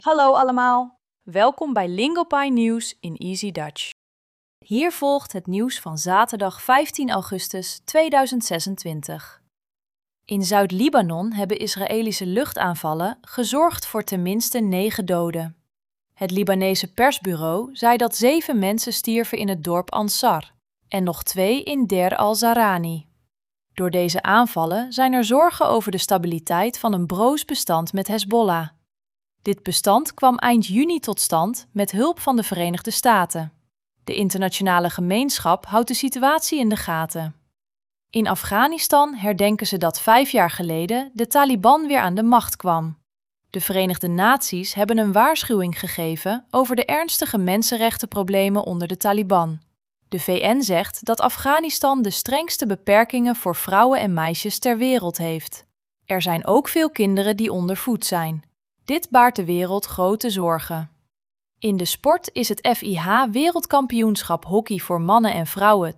Hallo allemaal, welkom bij Lingopie Nieuws in Easy Dutch. Hier volgt het nieuws van zaterdag 15 augustus 2026. In Zuid-Libanon hebben Israëlische luchtaanvallen gezorgd voor tenminste 9 doden. Het Libanese persbureau zei dat 7 mensen stierven in het dorp Ansar en nog 2 in Der al-Zarani. Door deze aanvallen zijn er zorgen over de stabiliteit van een broos bestand met Hezbollah. Dit bestand kwam eind juni tot stand met hulp van de Verenigde Staten. De internationale gemeenschap houdt de situatie in de gaten. In Afghanistan herdenken ze dat 5 jaar geleden de Taliban weer aan de macht kwam. De Verenigde Naties hebben een waarschuwing gegeven over de ernstige mensenrechtenproblemen onder de Taliban. De VN zegt dat Afghanistan de strengste beperkingen voor vrouwen en meisjes ter wereld heeft. Er zijn ook veel kinderen die ondervoed zijn. Dit baart de wereld grote zorgen. In de sport is het FIH Wereldkampioenschap Hockey voor mannen en vrouwen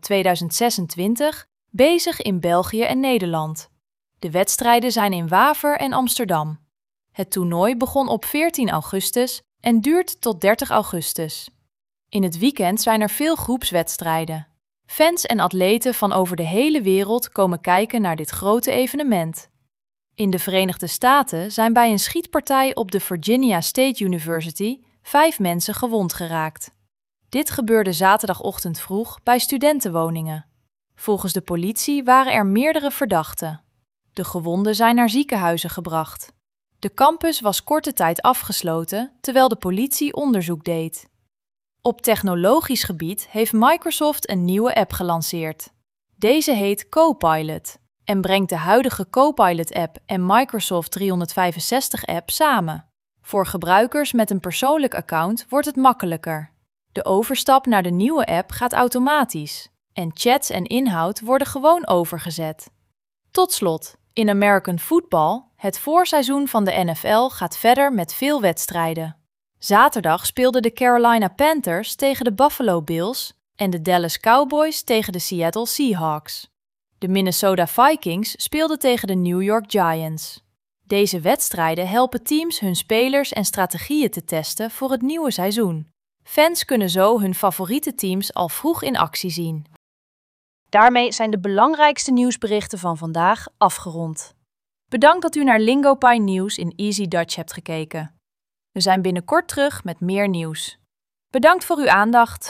2026 bezig in België en Nederland. De wedstrijden zijn in Waver en Amsterdam. Het toernooi begon op 14 augustus en duurt tot 30 augustus. In het weekend zijn er veel groepswedstrijden. Fans en atleten van over de hele wereld komen kijken naar dit grote evenement. In de Verenigde Staten zijn bij een schietpartij op de Virginia State University 5 mensen gewond geraakt. Dit gebeurde zaterdagochtend vroeg bij studentenwoningen. Volgens de politie waren er meerdere verdachten. De gewonden zijn naar ziekenhuizen gebracht. De campus was korte tijd afgesloten, terwijl de politie onderzoek deed. Op technologisch gebied heeft Microsoft een nieuwe app gelanceerd. Deze heet Copilot en brengt de huidige Copilot-app en Microsoft 365-app samen. Voor gebruikers met een persoonlijk account wordt het makkelijker. De overstap naar de nieuwe app gaat automatisch en chats en inhoud worden gewoon overgezet. Tot slot, in American Football, het voorseizoen van de NFL gaat verder met veel wedstrijden. Zaterdag speelden de Carolina Panthers tegen de Buffalo Bills en de Dallas Cowboys tegen de Seattle Seahawks. De Minnesota Vikings speelden tegen de New York Giants. Deze wedstrijden helpen teams hun spelers en strategieën te testen voor het nieuwe seizoen. Fans kunnen zo hun favoriete teams al vroeg in actie zien. Daarmee zijn de belangrijkste nieuwsberichten van vandaag afgerond. Bedankt dat u naar Lingopie Nieuws in Easy Dutch hebt gekeken. We zijn binnenkort terug met meer nieuws. Bedankt voor uw aandacht.